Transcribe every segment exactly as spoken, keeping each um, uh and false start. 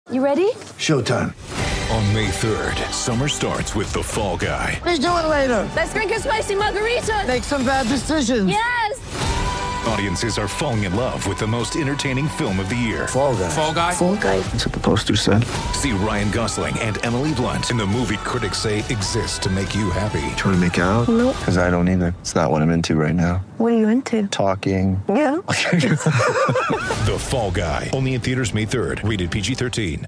You ready? Showtime. On May third, summer starts with The Fall Guy. Let's do it later. Let's drink a spicy margarita. Make some bad decisions. Yes! Audiences are falling in love with the most entertaining film of the year. Fall Guy. Fall Guy? Fall guy. That's what the poster said. See Ryan Gosling and Emily Blunt in the movie critics say exists to make you happy. Trying to make it out? Nope. Because I don't either. It's not what I'm into right now. What are you into? Talking. Yeah. The Fall Guy. Only in theaters May third. Rated P G thirteen.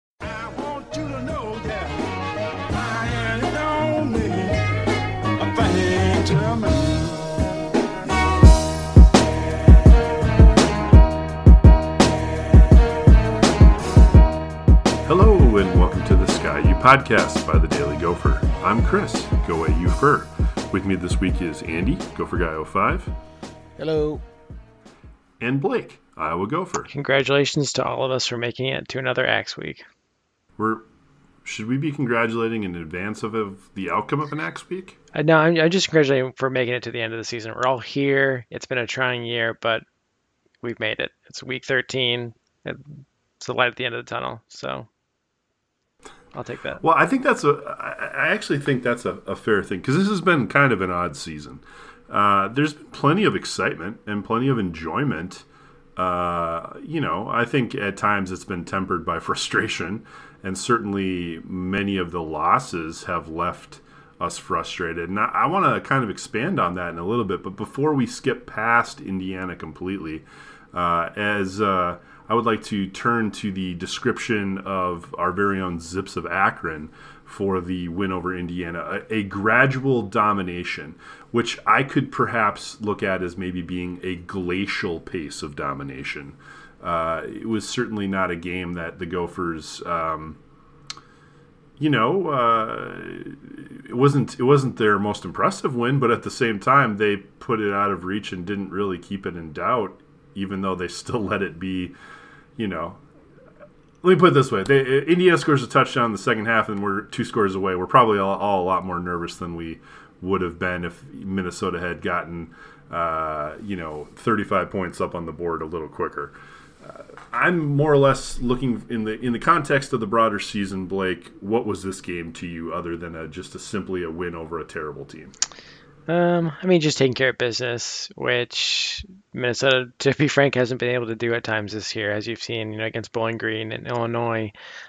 Hello and welcome to the Sky U podcast by the Daily Gopher. I'm Chris, Go A U Fur. With me this week is Andy, Gopher Guy oh five. Hello. And Blake, Iowa Gopher. Congratulations to all of us for making it to another Axe Week. We're should we be congratulating in advance of, of the outcome of an Axe Week? Uh, no, I'm, I'm just congratulating for making it to the end of the season. We're all here. It's been a trying year, but we've made it. It's week thirteen. It's the light at the end of the tunnel, so I'll take that. Well, I think that's a. I actually think that's a, a fair thing because this has been kind of an odd season. Uh, there's been plenty of excitement and plenty of enjoyment. Uh, you know, I think at times it's been tempered by frustration, and certainly many of the losses have left us frustrated. And I, I want to kind of expand on that in a little bit. But before we skip past Indiana completely, uh, as uh, I would like to turn to the description of our very own Zips of Akron for the win over Indiana, a, a gradual domination, which I could perhaps look at as maybe being a glacial pace of domination. Uh, it was certainly not a game that the Gophers, um, you know, uh, it wasn't it wasn't their most impressive win, but at the same time, they put it out of reach and didn't really keep it in doubt, even though they still let it be. You know, let me put it this way. They, Indiana scores a touchdown in the second half, and we're two scores away. We're probably all, all a lot more nervous than we would have been if Minnesota had gotten, uh, you know, thirty-five points up on the board a little quicker. Uh, I'm more or less looking in the in the context of the broader season, Blake, what was this game to you other than a, just a simply a win over a terrible team? Um, I mean, just taking care of business, which Minnesota, to be frank, hasn't been able to do at times this year, as you've seen, you know, against Bowling Green and Illinois.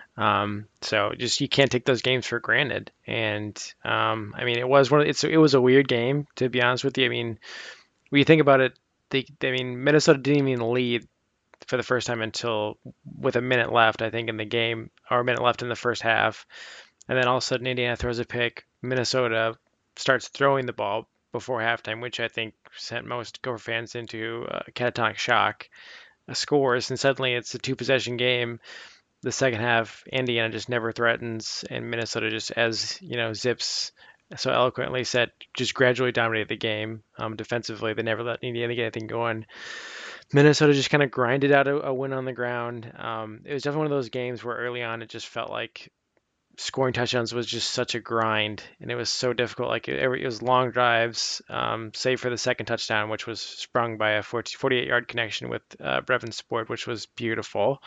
Um, so just you can't take those games for granted. And um, I mean, it was one. Of, it's it was a weird game, to be honest with you. I mean, when you think about it, they, I mean, Minnesota didn't even lead for the first time until with a minute left, I think, in the game, or a minute left in the first half, and then all of a sudden Indiana throws a pick. Minnesota starts throwing the ball before halftime, which I think sent most Gopher fans into uh, catatonic shock. Uh, scores, and suddenly it's a two-possession game. The second half, Indiana just never threatens, and Minnesota just, as you know, Zips so eloquently said, just gradually dominated the game. Um, defensively, they never let Indiana get anything going. Minnesota just kind of grinded out a, a win on the ground. Um, it was definitely one of those games where early on it just felt like scoring touchdowns was just such a grind, and it was so difficult. Like it, it was long drives, um, save for the second touchdown, which was sprung by a forty-eight yard connection with uh, Brevin Sport, which was beautiful.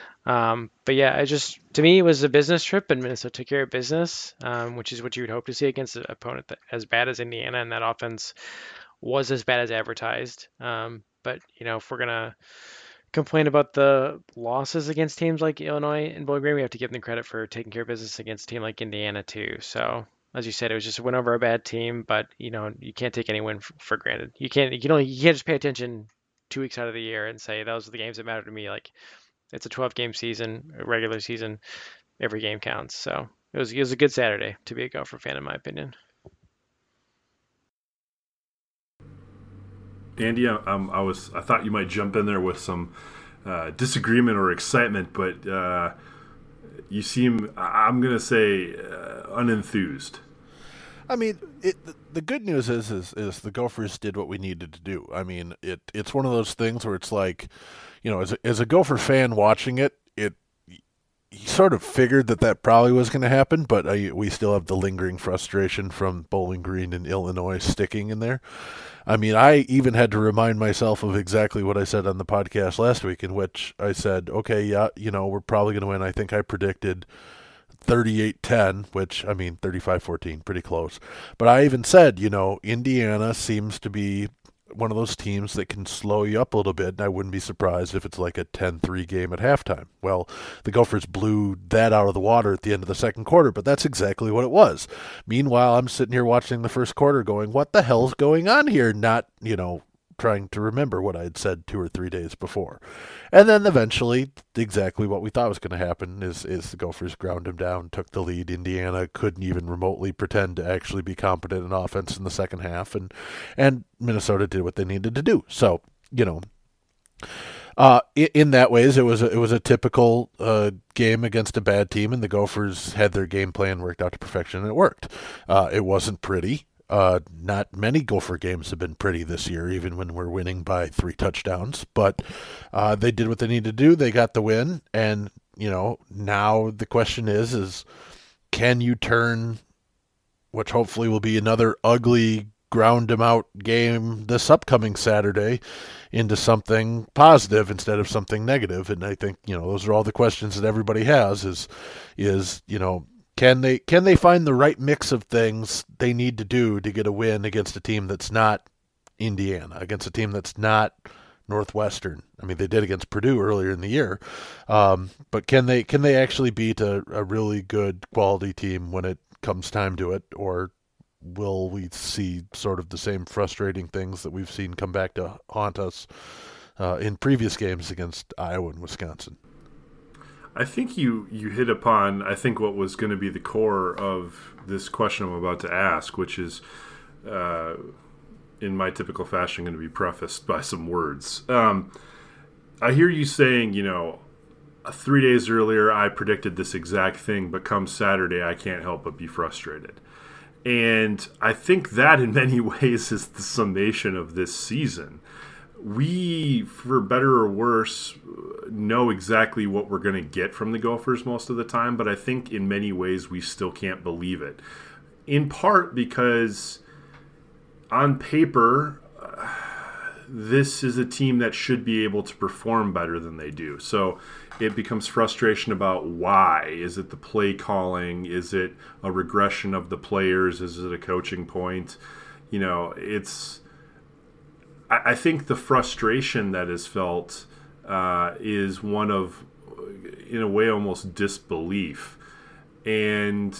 Um, but yeah, I just to me it was a business trip, and Minnesota took care of business, um, which is what you would hope to see against an opponent that, as bad as Indiana, and that offense was as bad as advertised. Um, but you know, if we're gonna complain about the losses against teams like Illinois and Bowling Green, we have to give them credit for taking care of business against a team like Indiana too. So as you said, it was just a win over a bad team, but you know, you can't take any win for, for granted. You can't, you know, you can't just pay attention two weeks out of the year and say those are the games that matter to me. Like it's a twelve game season, a regular season, every game counts. So it was, it was a good Saturday to be a Gopher fan, in my opinion. Andy, um, I was I thought you might jump in there with some uh, disagreement or excitement, but uh, you seem, I'm going to say, uh, unenthused. I mean, it, the good news is, is is the Gophers did what we needed to do. I mean, it it's one of those things where it's like, you know, as a, as a Gopher fan watching it, it sort of figured that that probably was going to happen, but I, we still have the lingering frustration from Bowling Green and Illinois sticking in there. I mean, I even had to remind myself of exactly what I said on the podcast last week, in which I said, okay, yeah, you know, we're probably going to win. I think I predicted thirty-eight ten, which, I mean, thirty-five fourteen, pretty close. But I even said, you know, Indiana seems to be one of those teams that can slow you up a little bit, and I wouldn't be surprised if it's like a ten three game at halftime. Well, the Gophers blew that out of the water at the end of the second quarter, but that's exactly what it was. Meanwhile, I'm sitting here watching the first quarter going, what the hell's going on here? Not, you know, trying to remember what I had said two or three days before. And then eventually, exactly what we thought was going to happen is, is the Gophers ground him down, took the lead. Indiana couldn't even remotely pretend to actually be competent in offense in the second half, and and Minnesota did what they needed to do. So, you know, uh, in, in that ways, it was a, it was a typical uh, game against a bad team, and the Gophers had their game plan worked out to perfection, and it worked. Uh, it wasn't pretty. Uh, not many Gopher games have been pretty this year, even when we're winning by three touchdowns. But uh, they did what they needed to do. They got the win. And, you know, now the question is, is can you turn, which hopefully will be another ugly ground them out game this upcoming Saturday, into something positive instead of something negative? And I think, you know, those are all the questions that everybody has is, is, you know, Can they can they find the right mix of things they need to do to get a win against a team that's not Indiana, against a team that's not Northwestern? I mean, they did against Purdue earlier in the year, um, but can they can they actually beat a, a really good quality team when it comes time to it, or will we see sort of the same frustrating things that we've seen come back to haunt us uh, in previous games against Iowa and Wisconsin? I think you, you hit upon, I think, what was going to be the core of this question I'm about to ask, which is, uh, in my typical fashion, going to be prefaced by some words. Um, I hear you saying, you know, three days earlier I predicted this exact thing, but come Saturday I can't help but be frustrated. And I think that in many ways is the summation of this season. We, for better or worse, know exactly what we're going to get from the Gophers most of the time, but I think in many ways we still can't believe it. In part because on paper, uh, this is a team that should be able to perform better than they do. So it becomes frustration about why. Is it the play calling? Is it a regression of the players? Is it a coaching point? You know, it's... I think the frustration that is felt uh, is one of, in a way, almost disbelief. And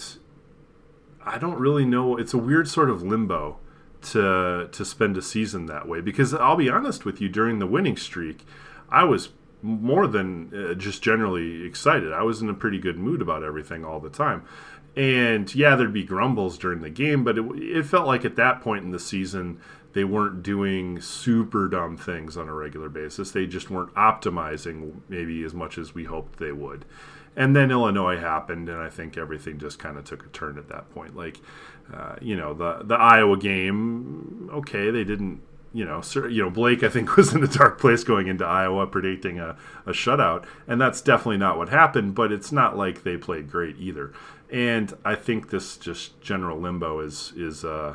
I don't really know. It's a weird sort of limbo to to spend a season that way. Because I'll be honest with you, during the winning streak, I was more than uh, just generally excited. I was in a pretty good mood about everything all the time. And, yeah, there'd be grumbles during the game, but it, it felt like at that point in the season they weren't doing super dumb things on a regular basis. They just weren't optimizing maybe as much as we hoped they would. And then Illinois happened, and I think everything just kind of took a turn at that point. Like, uh, you know, the the Iowa game, okay, they didn't, you know, sir, you know, Blake, I think, was in a dark place going into Iowa predicting a, a shutout, and that's definitely not what happened, but it's not like they played great either. And I think this just general limbo is, is uh,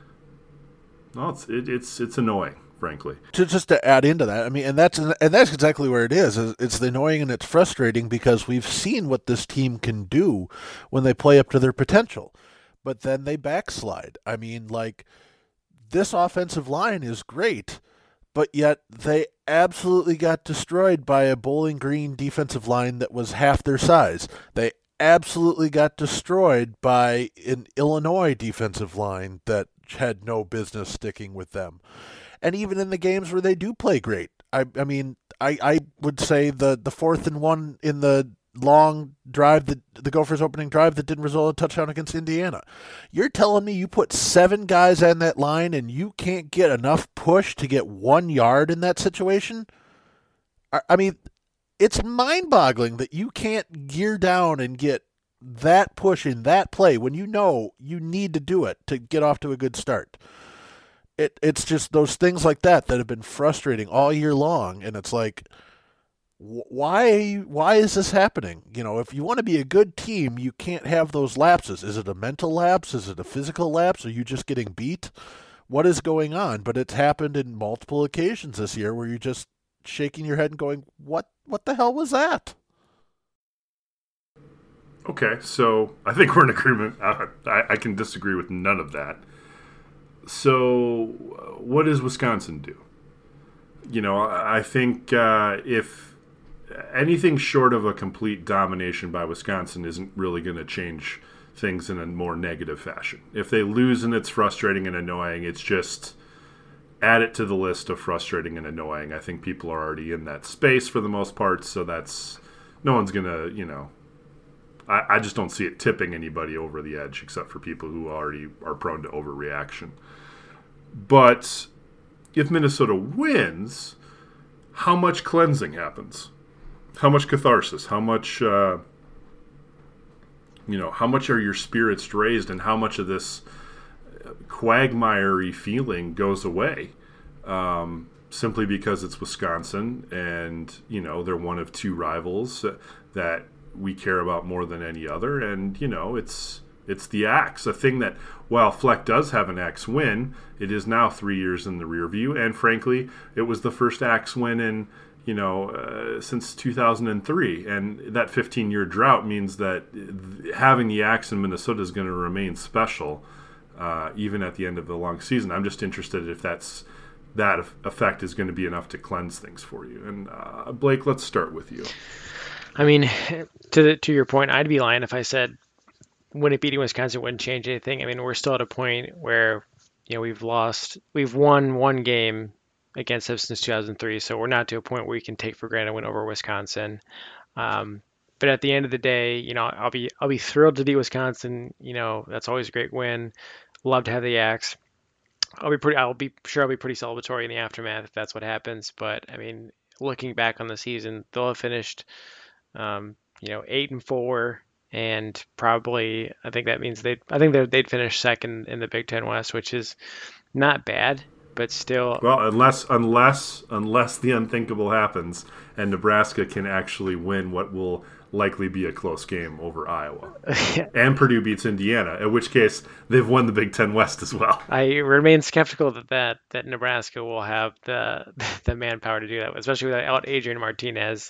well, it's, it, it's, it's annoying, frankly. To, just to add into that, I mean, and that's and that's exactly where it is. It's annoying and it's frustrating because we've seen what this team can do when they play up to their potential, but then they backslide. I mean, like, this offensive line is great, but yet they absolutely got destroyed by a Bowling Green defensive line that was half their size. They absolutely got destroyed by an Illinois defensive line that had no business sticking with them. And even in the games where they do play great, I, I mean, I, I would say the, the fourth and one in the long drive, the, the Gophers' opening drive that didn't result in a touchdown against Indiana. You're telling me you put seven guys on that line and you can't get enough push to get one yard in that situation? I, I mean, it's mind-boggling that you can't gear down and get that push in that play when you know you need to do it to get off to a good start. It It's just those things like that that have been frustrating all year long, and it's like, Why why is this happening? You know, if you want to be a good team, you can't have those lapses. Is it a mental lapse? Is it a physical lapse? Are you just getting beat? What is going on? But it's happened in multiple occasions this year where you're just shaking your head and going, "What what the hell was that?" Okay, so I think we're in agreement. I, I can disagree with none of that. So, what does Wisconsin do? You know, I think uh, if anything short of a complete domination by Wisconsin isn't really going to change things in a more negative fashion. If they lose and it's frustrating and annoying, it's just add it to the list of frustrating and annoying. I think people are already in that space for the most part, so that's no one's going to, you know, I, I just don't see it tipping anybody over the edge except for people who already are prone to overreaction. But if Minnesota wins, how much cleansing happens? How much catharsis? How much, uh, you know, how much are your spirits raised, and how much of this quagmire-y feeling goes away um, simply because it's Wisconsin and, you know, they're one of two rivals that we care about more than any other, and, you know, it's it's the axe, a thing that, while Fleck does have an axe win, it is now three years in the rear view, and frankly, it was the first axe win in, you know, uh, since two thousand three, and that fifteen-year drought means that having the axe in Minnesota is going to remain special, uh, even at the end of the long season. I'm just interested if that's that effect is going to be enough to cleanse things for you. And uh, Blake, let's start with you. I mean, to the, to your point, I'd be lying if I said winning beating Wisconsin wouldn't change anything. I mean, we're still at a point where, you know, we've lost, we've won one game against them since two thousand three, so we're not to a point where we can take for granted a win over Wisconsin. Um, but at the end of the day, you know, I'll be I'll be thrilled to beat Wisconsin. You know, that's always a great win. Love to have the axe. I'll be pretty. I'll be sure I'll be pretty celebratory in the aftermath if that's what happens. But I mean, looking back on the season, they'll have finished, um, you know, eight and four, and probably I think that means they. I think they'd they'd finish second in the Big Ten West, which is not bad. But still, well, unless unless unless the unthinkable happens and Nebraska can actually win what will likely be a close game over Iowa, and Purdue beats Indiana, in which case they've won the Big Ten West as well. I remain skeptical that that, that Nebraska will have the the manpower to do that, especially without Adrian Martinez.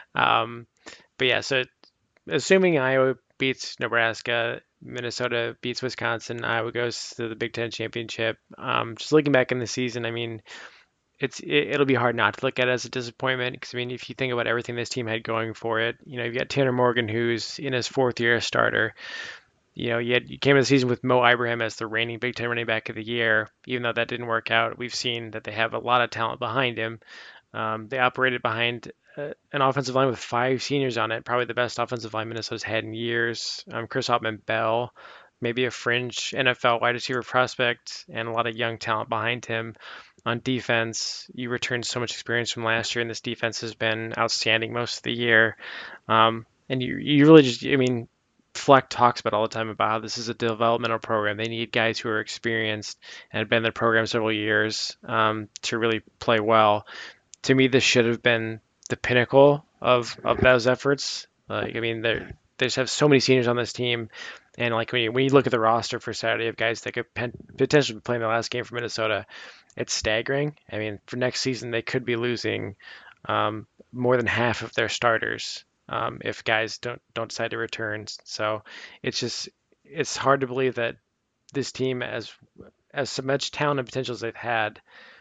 Um, but yeah, so assuming Iowa beats Nebraska, Minnesota beats Wisconsin, Iowa goes to the Big Ten championship. Um, just looking back in the season, I mean, it's it, it'll be hard not to look at it as a disappointment because I mean, if you think about everything this team had going for it, you know, you've got Tanner Morgan who's in his fourth year as starter. You know, you, had, you came into the season with Mo Ibrahim as the reigning Big Ten running back of the year. Even though that didn't work out, we've seen that they have a lot of talent behind him. Um, they operated behind uh, an offensive line with five seniors on it, probably the best offensive line Minnesota's had in years. Um, Chris Hoffman-Bell, maybe a fringe N F L wide receiver prospect, and a lot of young talent behind him. On defense, you returned so much experience from last year, and this defense has been outstanding most of the year. Um, and you, you really just, I mean, Fleck talks about all the time about how this is a developmental program. They need guys who are experienced and have been in the program several years um, to really play well. To me, this should have been the pinnacle of, of those efforts. Like, I mean, they they just have so many seniors on this team, and like when you, when you look at the roster for Saturday of guys that could pen, potentially be playing the last game for Minnesota, it's staggering. I mean, for next season, they could be losing um, more than half of their starters um, if guys don't don't decide to return. So it's just it's hard to believe that this team, as as so much talent and potential as they've had,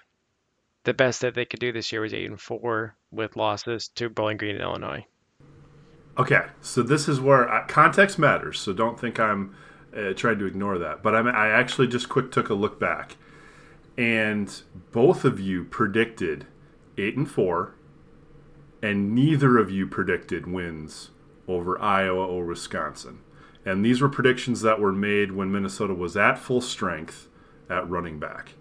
the best that they could do this year was eight and four with losses to Bowling Green and Illinois. Okay, so this is where uh, context matters. So don't think I'm uh, trying to ignore that. But I'm, I actually just quick took a look back, and both of you predicted eight and four, and neither of you predicted wins over Iowa or Wisconsin. And these were predictions that were made when Minnesota was at full strength at running back.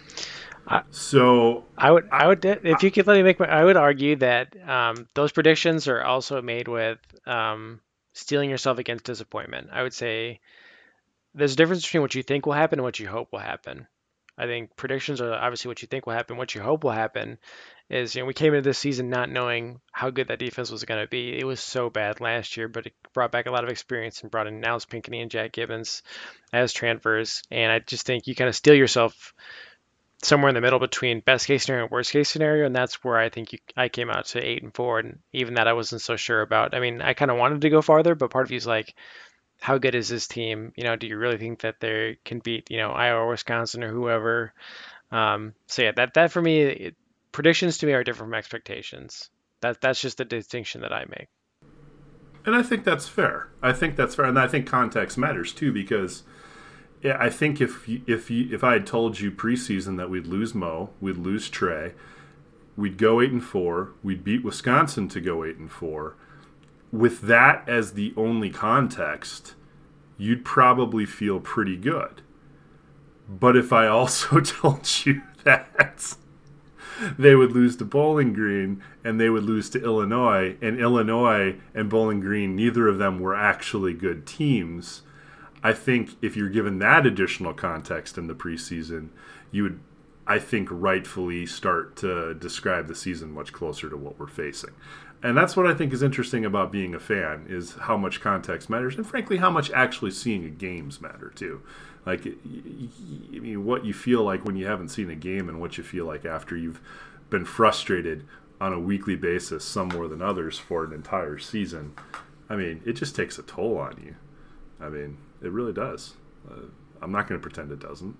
I, so I would, I would, if you could let me make, my, I would argue that um, those predictions are also made with um, steeling yourself against disappointment. I would say there's a difference between what you think will happen and what you hope will happen. I think predictions are obviously what you think will happen, what you hope will happen, is, you know, we came into this season not knowing how good that defense was going to be. It was so bad last year, but it brought back a lot of experience and brought in Niles Pinckney and Jack Gibbons as transfers. And I just think you kind of steal yourself somewhere in the middle between best case scenario and worst case scenario, and that's where I think you, I came out to eight and four, and even that I wasn't so sure about. I mean, I kind of wanted to go farther, but part of you is like, how good is this team? You know, do you really think that they can beat, you know, Iowa or Wisconsin or whoever? Um, so yeah, that that for me, it, predictions to me are different from expectations. That that's just the distinction that I make. And I think that's fair. I think that's fair, and I think context matters too, because yeah, I think if you, if you, if I had told you preseason that we'd lose Mo, we'd lose Trey, we'd go eight and four, we'd beat Wisconsin to go eight and four, with that as the only context, you'd probably feel pretty good. But if I also told you that they would lose to Bowling Green and they would lose to Illinois, and Illinois and Bowling Green, neither of them were actually good teams, I think if you're given that additional context in the preseason, you would, I think, rightfully start to describe the season much closer to what we're facing. And that's what I think is interesting about being a fan, is how much context matters, and frankly, how much actually seeing a games matter too. Like, I mean, what you feel like when you haven't seen a game and what you feel like after you've been frustrated on a weekly basis, some more than others, for an entire season. I mean, it just takes a toll on you. I mean, it really does. Uh, I'm not going to pretend it doesn't.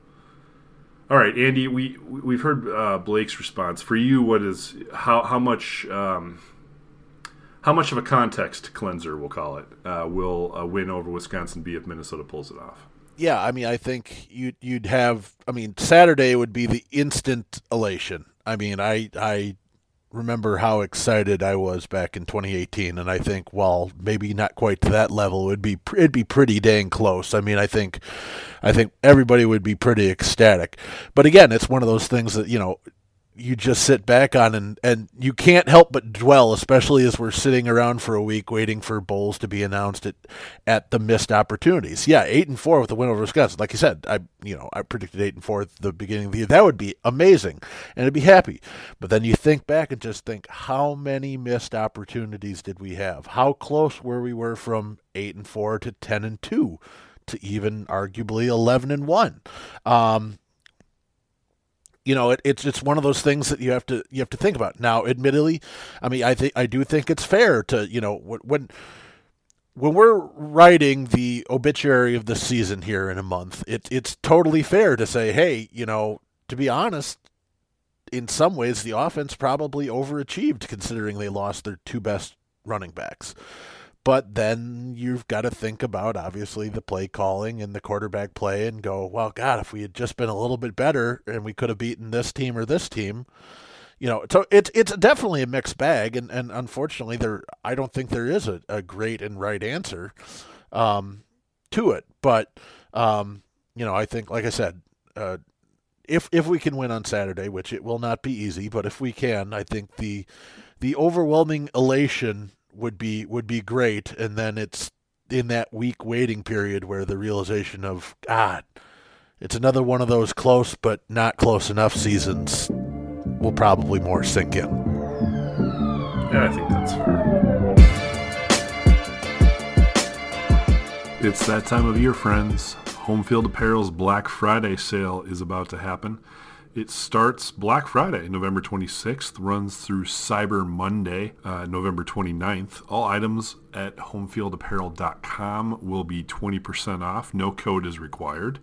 All right, Andy, we we've heard uh, Blake's response. For you, what is how how much um, how much of a context cleanser, we'll call it, uh, will a win over Wisconsin be if Minnesota pulls it off? Yeah, I mean, I think you'd you'd have. I mean, Saturday would be the instant elation. I mean, I I remember how excited I was back in twenty eighteen, and I think, while maybe not quite to that level, it would be it'd be pretty dang close. I mean, I think I think everybody would be pretty ecstatic. But again, it's one of those things that, you know, you just sit back on, and, and you can't help but dwell, especially as we're sitting around for a week waiting for bowls to be announced at, at the missed opportunities. Yeah, eight and four with the win over Wisconsin. Like you said, I you know I predicted eight and four at the beginning of the year. That would be amazing, and I'd be happy. But then you think back and just think, how many missed opportunities did we have? How close were we were from eight and four to ten and two to even arguably eleven and one? Um, You know, it, it's it's one of those things that you have to you have to think about. Now, admittedly, I mean, I think I do think it's fair to, you know, when when we're writing the obituary of the season here in a month, it's it's totally fair to say, hey, you know, to be honest, in some ways the offense probably overachieved considering they lost their two best running backs. But then you've got to think about, obviously, the play calling and the quarterback play and go, well, God, if we had just been a little bit better and we could have beaten this team or this team, you know. So it's it's definitely a mixed bag, and, and unfortunately, there I don't think there is a, a great and right answer um, to it. But, um, you know, I think, like I said, uh, if if we can win on Saturday, which it will not be easy, but if we can, I think the the overwhelming elation would be would be great, and then it's in that week waiting period where the realization of, God, it's another one of those close but not close enough seasons will probably more sink in. Yeah, I think that's fair. It's that time of year, friends. Home Field Apparel's Black Friday sale is about to happen. It starts Black Friday, November twenty-sixth, runs through Cyber Monday, uh, November twenty-ninth. All items at home field apparel dot com will be twenty percent off. No code is required.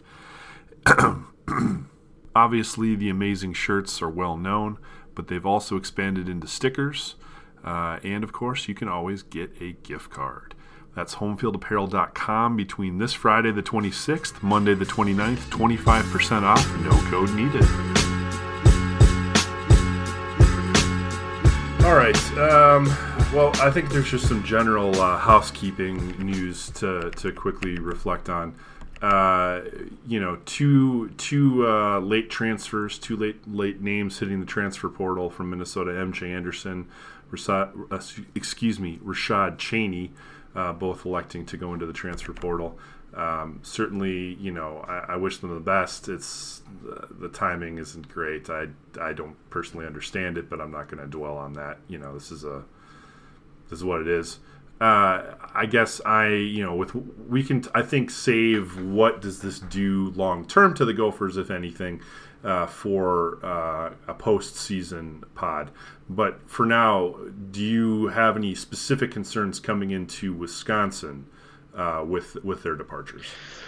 Obviously, the amazing shirts are well known, but they've also expanded into stickers. Uh, and, of course, you can always get a gift card. That's home field apparel dot com between this Friday the twenty-sixth, Monday the twenty-ninth, twenty-five percent off, no code needed. All right. Um, well, I think there's just some general uh, housekeeping news to, to quickly reflect on. Uh, you know, two two uh, late transfers, two late late names hitting the transfer portal from Minnesota: M J Anderson, Rashad, uh, excuse me, Rashad Cheney. Uh, both electing to go into the transfer portal. Um, certainly, you know, I, I wish them the best. It's the, the timing isn't great. I, I don't personally understand it, but I'm not going to dwell on that. You know, this is a this is what it is. Uh, I guess I, you know, with we can I think save what does this do long term to the Gophers, if anything, uh, for uh, a postseason pod. But for now, do you have any specific concerns coming into Wisconsin? Uh, with with their departures,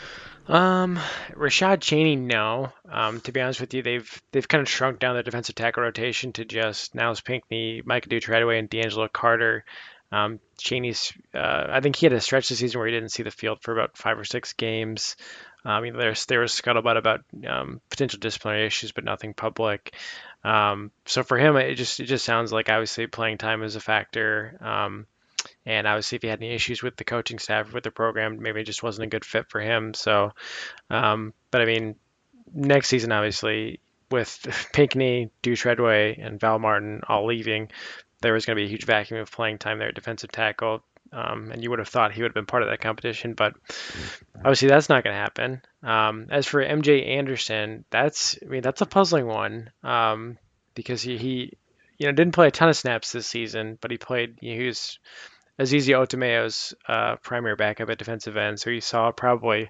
um, Rashad Cheney, no. Um, to be honest with you, they've they've kind of shrunk down their defensive tackle rotation to just Niles Pinckney, Micah Dutradway, and D'Angelo Carter. Um, Cheney's, uh, I think he had a stretch this season where he didn't see the field for about five or six games. Um, you know, there's there was scuttlebutt about um, potential disciplinary issues, but nothing public. Um, so for him, it just it just sounds like obviously playing time is a factor. Um, And obviously, if he had any issues with the coaching staff, with the program, maybe it just wasn't a good fit for him. So, um, but I mean, next season, obviously, with Pinckney, Dutradway, and Val Martin all leaving, there was going to be a huge vacuum of playing time there at defensive tackle. Um, and you would have thought he would have been part of that competition, but obviously that's not going to happen. Um, as for M J Anderson, that's I mean that's a puzzling one um, because he, he you know didn't play a ton of snaps this season, but he played. You know, he was Azizi Otomeo's uh, primary backup at defensive end, so you saw probably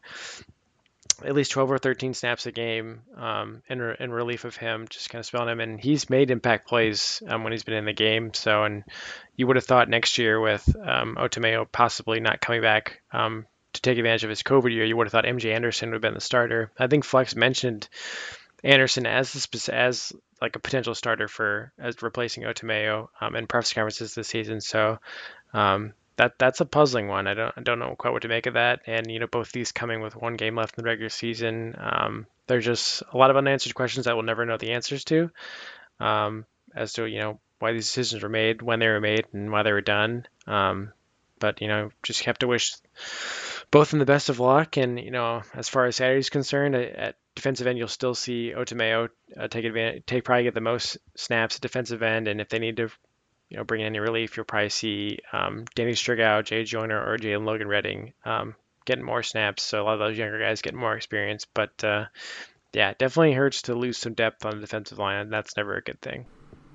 at least twelve or thirteen snaps a game um, in, re- in relief of him, just kind of spelling him. And he's made impact plays um, when he's been in the game. So, and you would have thought next year with um, Otomeo possibly not coming back um, to take advantage of his COVID year, you would have thought M J Anderson would have been the starter. I think Flex mentioned Anderson as the spec- as like a potential starter for as replacing Otomeo um, in press conferences this season. So. Um, that that's a puzzling one. I don't I don't know quite what to make of that. And you know, both these coming with one game left in the regular season, um, there's just a lot of unanswered questions that we'll never know the answers to, um, as to you know why these decisions were made, when they were made, and why they were done. Um, but you know, just have to wish both of them the best of luck. And you know, as far as Saturday's concerned, at defensive end, you'll still see Otomeo uh, take advantage, take probably get the most snaps at defensive end, and if they need to. You know, bring in any relief, you'll probably see um, Danny Strigow, Jay Joyner, or Jalen Logan Redding um, getting more snaps. So a lot of those younger guys getting more experience. But uh, yeah, it definitely hurts to lose some depth on the defensive line, and that's never a good thing.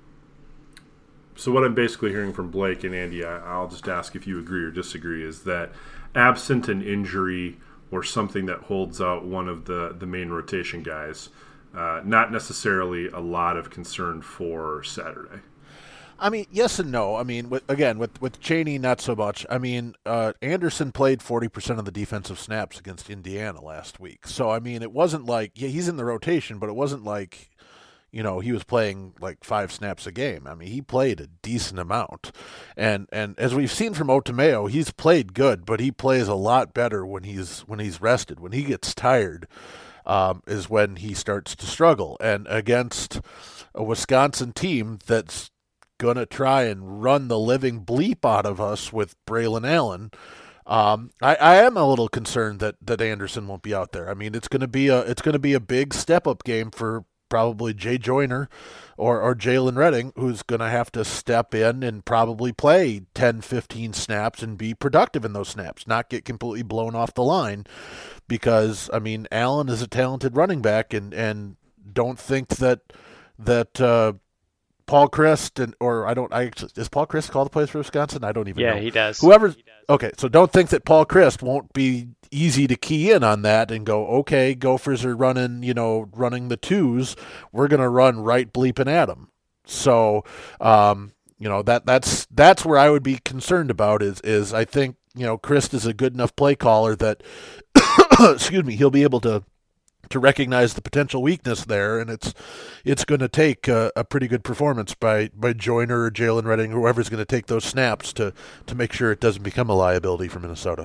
So what I'm basically hearing from Blake and Andy, I, I'll just ask if you agree or disagree, is that absent an injury or something that holds out one of the, the main rotation guys, uh, not necessarily a lot of concern for Saturday. I mean, yes and no. I mean, with, again, with, with Cheney, not so much. I mean, uh, Anderson played forty percent of the defensive snaps against Indiana last week. So, I mean, it wasn't like, yeah, he's in the rotation, but it wasn't like, you know, he was playing like five snaps a game. I mean, he played a decent amount. And and as we've seen from Otomeo, he's played good, but he plays a lot better when he's when he's rested. When he gets tired um, is when he starts to struggle. And against a Wisconsin team that's going to try and run the living bleep out of us with Braylon Allen. Um, I, I am a little concerned that, that Anderson won't be out there. I mean, it's going to be a it's going to be a big step up game for probably Jay Joyner or, or Jalen Redding, who's going to have to step in and probably play ten, fifteen snaps and be productive in those snaps, not get completely blown off the line because, I mean, Allen is a talented running back and, and don't think that that uh, Paul Chryst and or I don't I is Paul Chryst called the plays for Wisconsin? I don't even yeah, know. Yeah, he does. Whoever's he does. Okay, so don't think that Paul Chryst won't be easy to key in on that and go, okay, Gophers are running, you know, running the twos. We're gonna run right bleeping at them. So, um, you know that that's that's where I would be concerned about is is I think you know Chryst is a good enough play caller that excuse me he'll be able to. to recognize the potential weakness there, and it's it's going to take a, a pretty good performance by, by Joyner or Jalen Redding, whoever's going to take those snaps to, to make sure it doesn't become a liability for Minnesota.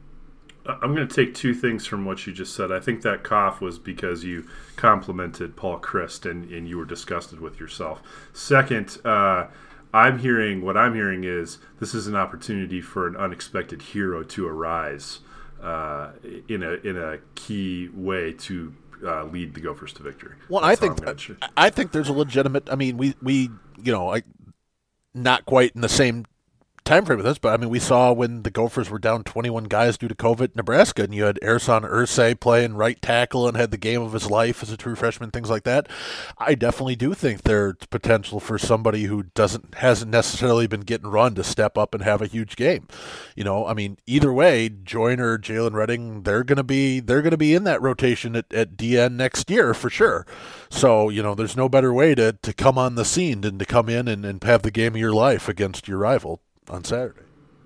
I'm going to take two things from what you just said. I think that cough was because you complimented Paul Chryst and, and you were disgusted with yourself. Second, uh, I'm hearing what I'm hearing is this is an opportunity for an unexpected hero to arise. Uh, in a in a key way to uh, lead the Gophers to victory. Well, That's I think I think there's a legitimate. I mean, we we you know, I, not quite in the same time frame of this, but I mean, we saw when the Gophers were down twenty-one guys due to COVID at Nebraska, and you had Ersan Irsay playing right tackle and had the game of his life as a true freshman, things like that. I definitely do think there's potential for somebody who doesn't hasn't necessarily been getting run to step up and have a huge game. You know, I mean, either way, Joyner, Jalen Redding, they're gonna be they're gonna be in that rotation at, at D N next year for sure. So, you know, there's no better way to, to come on the scene than to come in and, and have the game of your life against your rival on Saturday.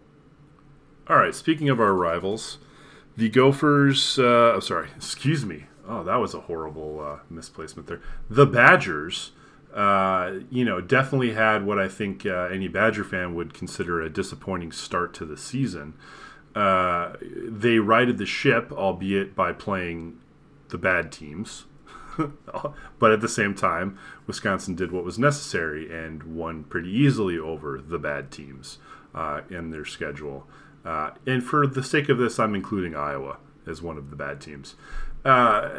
All right, speaking of our rivals, the Gophers, uh, oh, sorry, excuse me. Oh, that was a horrible uh, misplacement there. The Badgers, uh, you know, definitely had what I think uh, any Badger fan would consider a disappointing start to the season. Uh, they righted the ship, albeit by playing the bad teams. But at the same time, Wisconsin did what was necessary and won pretty easily over the bad teams uh, in their schedule. Uh, and for the sake of this, I'm including Iowa as one of the bad teams. Uh,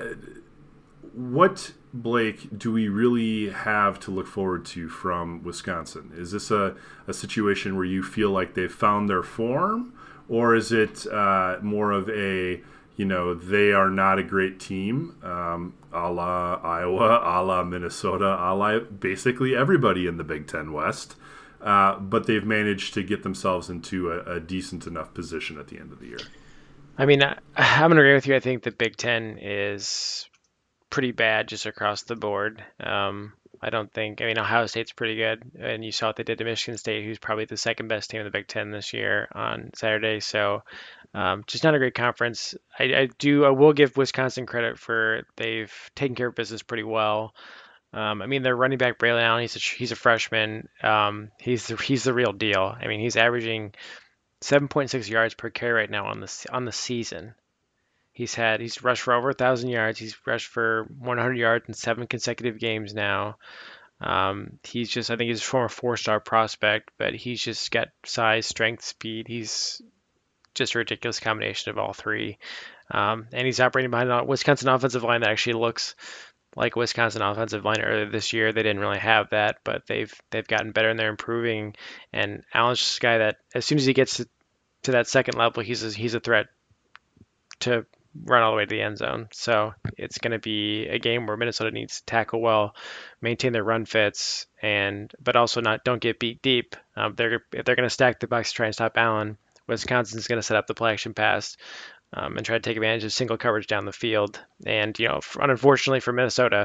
what, Blake, do we really have to look forward to from Wisconsin? Is this a, a situation where you feel like they've found their form? Or is it uh, more of a, you know, they are not a great team, um, a la Iowa, a la Minnesota, a la basically everybody in the Big Ten West, uh, but they've managed to get themselves into a, a decent enough position at the end of the year? I mean, I, I'm going to agree with you. I think the Big Ten is pretty bad just across the board. Um, I don't think, I mean, Ohio State's pretty good, and you saw what they did to Michigan State, who's probably the second best team in the Big Ten this year on Saturday. So um, just not a great conference. I, I do, I will give Wisconsin credit for they've taken care of business pretty well. Um, I mean, their running back, Braylon Allen, he's a, he's a freshman. Um, he's, the, he's the real deal. I mean, he's averaging seven point six yards per carry right now on the, on the season. He's had he's rushed for over a thousand yards. He's rushed for one hundred yards in seven consecutive games now. Um, he's just I think he's a former four-star prospect, but he's just got size, strength, speed. He's just a ridiculous combination of all three. Um, and he's operating behind a Wisconsin offensive line that actually looks like Wisconsin offensive line earlier this year. They didn't really have that, but they've they've gotten better and they're improving. And Allen's just a guy that as soon as he gets to, to that second level, he's a, he's a threat to run all the way to the end zone. So it's going to be a game where Minnesota needs to tackle well, maintain their run fits, and but also not don't get beat deep. Um, they're if they're going to stack the box to try and stop Allen, Wisconsin's going to set up the play action pass um, and try to take advantage of single coverage down the field. And you know, unfortunately for Minnesota,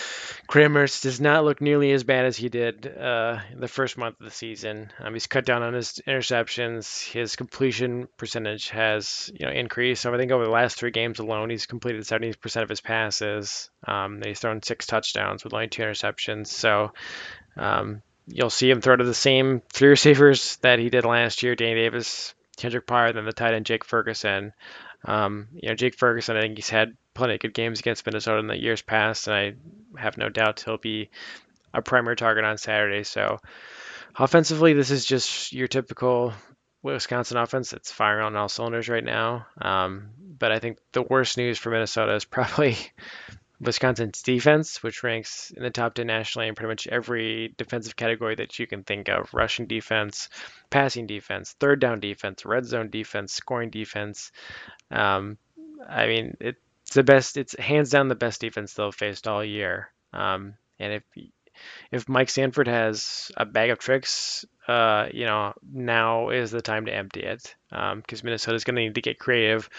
Kramers does not look nearly as bad as he did uh, in the first month of the season. Um, he's cut down on his interceptions. His completion percentage has, you know, increased. So I think over the last three games alone, he's completed seventy percent of his passes. Um, he's thrown six touchdowns with only two interceptions. So um, you'll see him throw to the same three receivers that he did last year: Danny Davis, Kendrick Pryor, then the tight end Jake Ferguson. Um, you know, Jake Ferguson, I think he's had plenty of good games against Minnesota in the years past, and I have no doubt he'll be a primary target on Saturday. So offensively, this is just your typical Wisconsin offense that's firing on all cylinders right now. Um, but I think the worst news for Minnesota is probably Wisconsin's defense, which ranks in the top ten nationally in pretty much every defensive category that you can think of: rushing defense, passing defense, third down defense, red zone defense, scoring defense. Um, I mean, it's the best. It's hands down the best defense they'll faced all year. Um, and if if Mike Sanford has a bag of tricks, uh, you know, now is the time to empty it, because um, Minnesota's going to need to get creative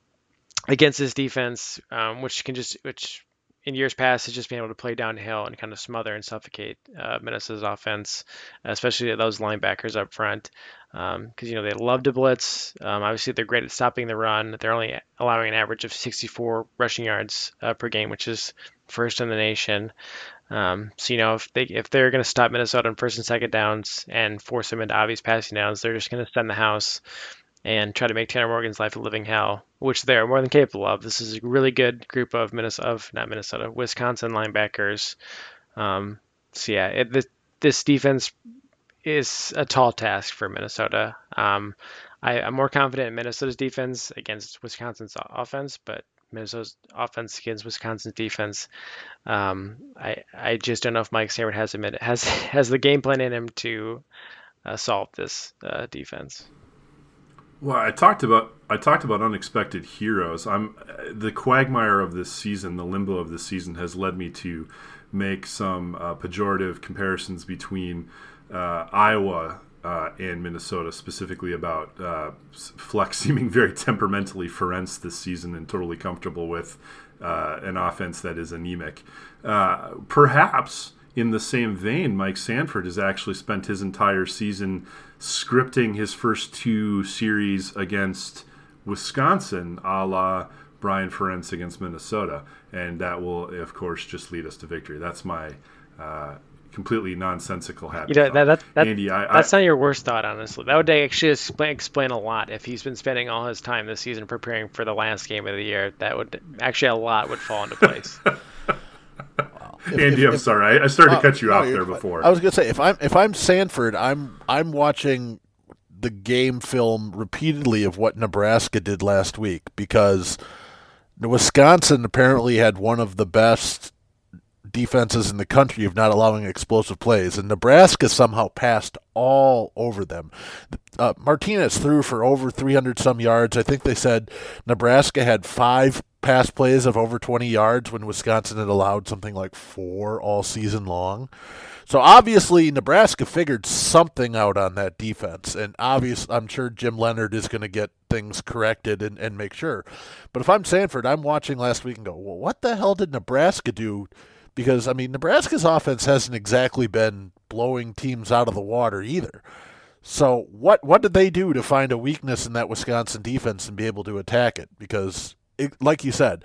against this defense, um, which can just which in years past has just been able to play downhill and kind of smother and suffocate uh, Minnesota's offense, especially those linebackers up front. Because, um, you know, they love to blitz. Um, obviously, they're great at stopping the run. They're only allowing an average of sixty-four rushing yards uh, per game, which is first in the nation. Um, so, you know, if, they, if they're going to stop Minnesota on first and second downs and force them into obvious passing downs, they're just going to send the house and try to make Tanner Morgan's life a living hell, which they're more than capable of. This is a really good group of Minnesota, of not Minnesota, Wisconsin linebackers. Um, so yeah, it, this, this defense is a tall task for Minnesota. Um, I, I'm more confident in Minnesota's defense against Wisconsin's offense, but Minnesota's offense against Wisconsin's defense, um, I I just don't know if Mike Sanford has a minute, has has the game plan in him to uh, solve this uh, defense. Well, I talked about I talked about unexpected heroes. I'm the quagmire of this season, the limbo of this season, has led me to make some uh, pejorative comparisons between uh, Iowa uh, and Minnesota, specifically about uh, Fleck seeming very temperamentally Ferencz this season and totally comfortable with uh, an offense that is anemic. Uh, perhaps in the same vein, Mike Sanford has actually spent his entire season scripting his first two series against Wisconsin, a la Brian Ferencz against Minnesota, and that will, of course, just lead us to victory. That's my uh, completely nonsensical happy You know, that, that, that, Andy, I, that's I, not your worst thought, honestly. That would actually explain, explain a lot. If he's been spending all his time this season preparing for the last game of the year, that would actually a lot would fall into place. If, Andy, if, I'm if, sorry. I, I started uh, to cut you no, off you're there fine. before. I was gonna say if I'm if I'm Sanford, I'm I'm watching the game film repeatedly of what Nebraska did last week, because Wisconsin apparently had one of the best defenses in the country of not allowing explosive plays, and Nebraska somehow passed all over them. Uh, Martinez threw for over three hundred some yards. I think they said Nebraska had five pass plays of over twenty yards when Wisconsin had allowed something like four all season long. So obviously Nebraska figured something out on that defense, and obviously I'm sure Jim Leonard is going to get things corrected and, and make sure. But if I'm Sanford, I'm watching last week and go, well, what the hell did Nebraska do? Because, I mean, Nebraska's offense hasn't exactly been blowing teams out of the water either. So what what did they do to find a weakness in that Wisconsin defense and be able to attack it? Because, it, like you said,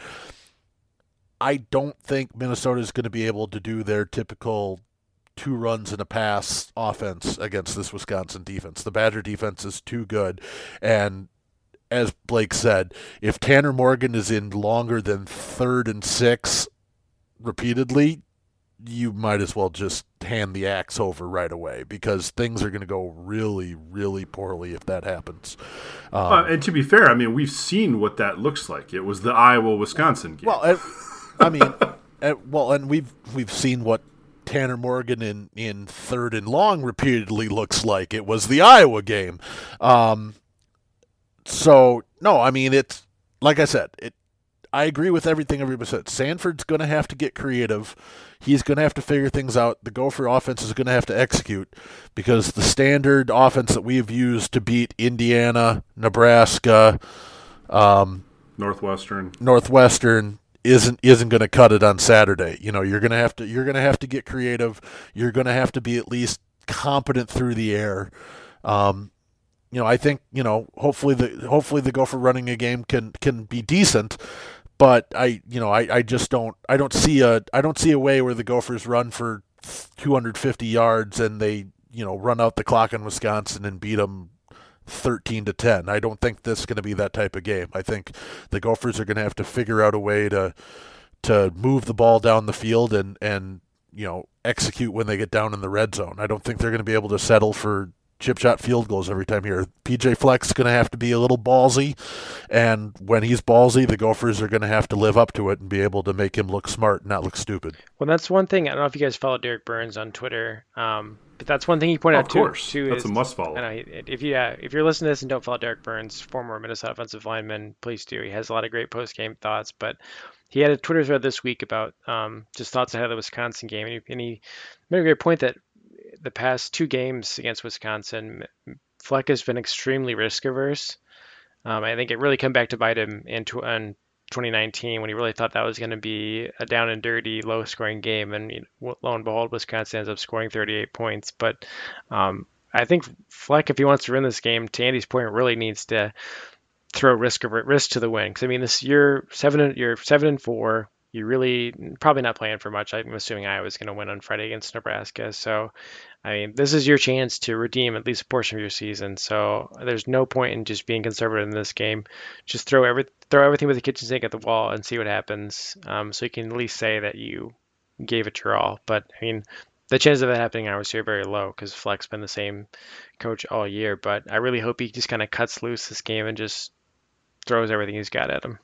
I don't think Minnesota is going to be able to do their typical two runs and a pass offense against this Wisconsin defense. The Badger defense is too good. And as Blake said, if Tanner Morgan is in longer than third and six repeatedly, you might as well just hand the axe over right away, because things are going to go really, really poorly if that happens. Um, uh, and to be fair, I mean, we've seen what that looks like. It was the Iowa-Wisconsin game. Well, and, I mean, and, well, and we've we've seen what Tanner Morgan in, in third and long repeatedly looks like. It was the Iowa game. Um, so, no, I mean, it's, like I said, it. I agree with everything everybody said. Sanford's going to have to get creative. He's going to have to figure things out. The Gopher offense is going to have to execute, because the standard offense that we have used to beat Indiana, Nebraska, um, Northwestern, Northwestern isn't isn't going to cut it on Saturday. You know, you're going to have to you're going to have to get creative. You're going to have to be at least competent through the air. Um, you know, I think, you know, hopefully the hopefully the Gopher running a game can can be decent. But I, you know, I, I just don't, I don't see a, I don't see a way where the Gophers run for two hundred fifty yards and they, you know, run out the clock in Wisconsin and beat them thirteen to ten. I don't think this is going to be that type of game. I think the Gophers are going to have to figure out a way to, to move the ball down the field and, and, you know, execute when they get down in the red zone. I don't think they're going to be able to settle for chip shot field goals every time here. P J Fleck's going to have to be a little ballsy, and when he's ballsy, the Gophers are going to have to live up to it and be able to make him look smart and not look stupid. Well, that's one thing. I don't know if you guys follow Derek Burns on Twitter, um, but that's one thing he pointed oh, out too. Of course, too, that's is, a must follow. I know, if you uh, if you're listening to this and don't follow Derek Burns, former Minnesota offensive lineman, please do. He has a lot of great post game thoughts, but he had a Twitter thread this week about um, just thoughts ahead of the Wisconsin game, and he, and he made a great point that the past two games against Wisconsin, Fleck has been extremely risk averse. Um, I think it really came back to bite him in, in twenty nineteen when he really thought that was going to be a down and dirty, low scoring game. And you know, lo and behold, Wisconsin ends up scoring thirty-eight points. But um, I think Fleck, if he wants to win this game, to Andy's point, really needs to throw risk over risk to the win. Because I mean, this you're seven, you're seven and four. You really probably not playing for much. I'm assuming Iowa's going to win on Friday against Nebraska. So, I mean, this is your chance to redeem at least a portion of your season. So there's no point in just being conservative in this game. Just throw every throw everything with the kitchen sink at the wall and see what happens. Um, so you can at least say that you gave it your all. But I mean, the chances of that happening, I would say, are very low because Fleck's been the same coach all year. But I really hope he just kind of cuts loose this game and just throws everything he's got at him.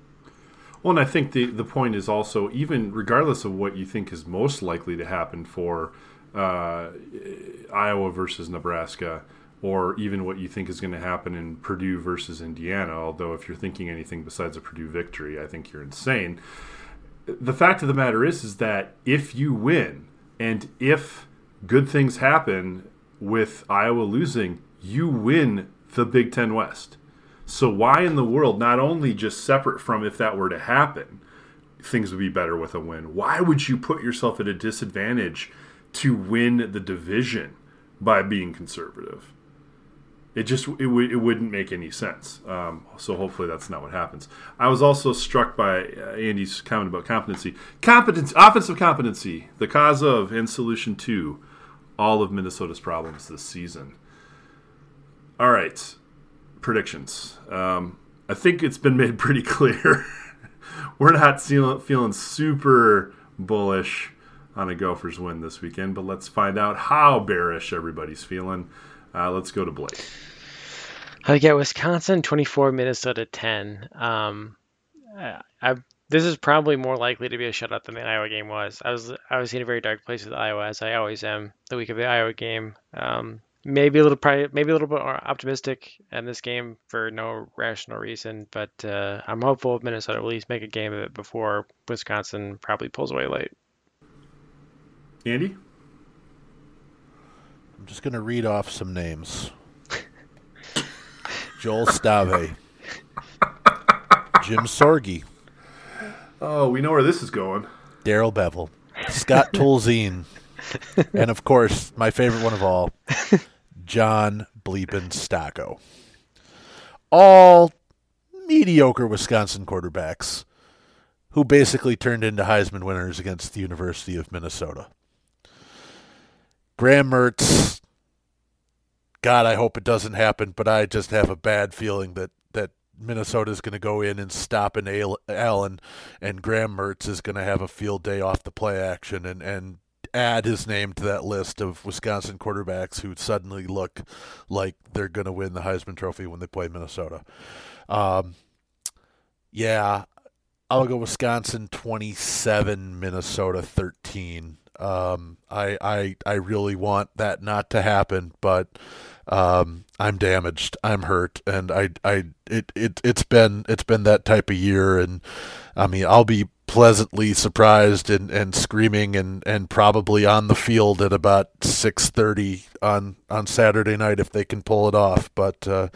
Well, and I think the, the point is also, even regardless of what you think is most likely to happen for uh, Iowa versus Nebraska, or even what you think is going to happen in Purdue versus Indiana, although if you're thinking anything besides a Purdue victory, I think you're insane. The fact of the matter is, is that if you win and if good things happen with Iowa losing, you win the Big Ten West. So why in the world, not only just separate from if that were to happen, things would be better with a win, why would you put yourself at a disadvantage to win the division by being conservative? It just it, w- it wouldn't make any sense. Um, so hopefully that's not what happens. I was also struck by uh, Andy's comment about competency. Competence, offensive competency, the cause of and solution to all of Minnesota's problems this season. All right, predictions. Um, I think it's been made pretty clear. We're not feeling, feeling super bullish on a Gophers win this weekend, but let's find out how bearish everybody's feeling. Uh, let's go to Blake. I get Wisconsin twenty-four, Minnesota ten. Um, I, I this is probably more likely to be a shutout than the Iowa game was. I was I was in a very dark place with Iowa, as I always am the week of the Iowa game. Um, maybe a little pri- maybe a little bit more optimistic in this game for no rational reason, but uh, I'm hopeful Minnesota will at least make a game of it before Wisconsin probably pulls away late. Andy? I'm just going to read off some names. Joel Stave. Jim Sorgi. Oh, we know where this is going. Daryl Bevel. Scott Tolzien. And, of course, my favorite one of all, John Bleepin Stocco. All mediocre Wisconsin quarterbacks who basically turned into Heisman winners against the University of Minnesota. Graham Mertz, God, I hope it doesn't happen, but I just have a bad feeling that, that Minnesota is going to go in and stop an Allen, and Graham Mertz is going to have a field day off the play action and, and add his name to that list of Wisconsin quarterbacks who suddenly look like they're going to win the Heisman Trophy when they play Minnesota. Um, yeah, I'll go Wisconsin twenty-seven, Minnesota thirteen. Um, I, I, I really want that not to happen, but, um, I'm damaged, I'm hurt. And I, I, it, it, it's been, it's been that type of year. And I mean, I'll be pleasantly surprised and, and screaming and, and probably on the field at about six thirty on, on Saturday night if they can pull it off. But, uh,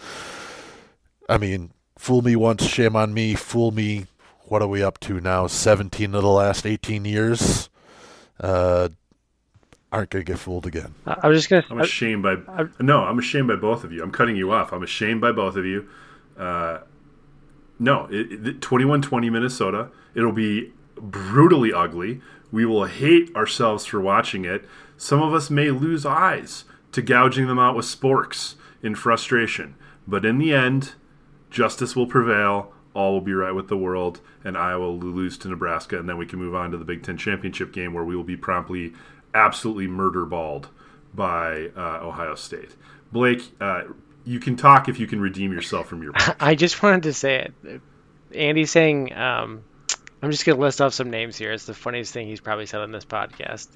I mean, fool me once, shame on me, fool me. What are we up to now? seventeen of the last eighteen years. Uh, aren't going to get fooled again. I was just going to... I'm ashamed by... I, no, I'm ashamed by both of you. I'm cutting you off. I'm ashamed by both of you. Uh, no, it, it, twenty-one twenty Minnesota. It'll be brutally ugly. We will hate ourselves for watching it. Some of us may lose eyes to gouging them out with sporks in frustration. But in the end, justice will prevail. All will be right with the world, and Iowa will lose to Nebraska, and then we can move on to the Big Ten championship game where we will be promptly, absolutely murder-balled by uh, Ohio State. Blake, uh, you can talk if you can redeem yourself from your pick. I just wanted to say it. Andy's saying, um, I'm just going to list off some names here. It's the funniest thing he's probably said on this podcast.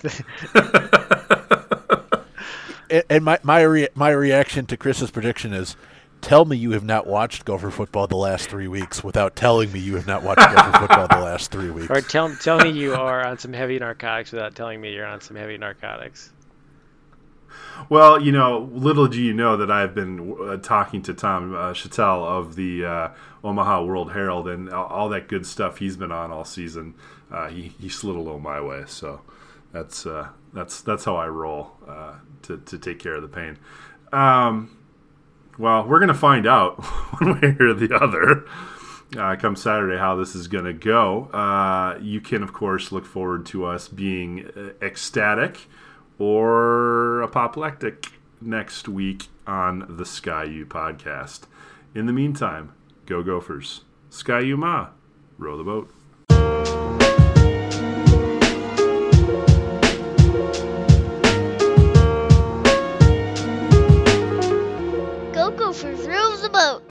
and and my my, rea- my reaction to Chris's prediction is, tell me you have not watched Gopher football the last three weeks without telling me you have not watched Gopher football the last three weeks. Or tell, tell me you are on some heavy narcotics without telling me you're on some heavy narcotics. Well, you know, little do you know that I've been uh, talking to Tom uh, Chattel of the uh, Omaha World Herald and all, all that good stuff he's been on all season. Uh, he, he slid a little my way, so that's uh, that's that's how I roll uh, to, to take care of the pain. Um Well, we're going to find out one way or the other uh, come Saturday how this is going to go. Uh, you can, of course, look forward to us being ecstatic or apoplectic next week on the Sky U podcast. In the meantime, go Gophers. Sky U Ma, row the boat. Go Gophers, row the boat.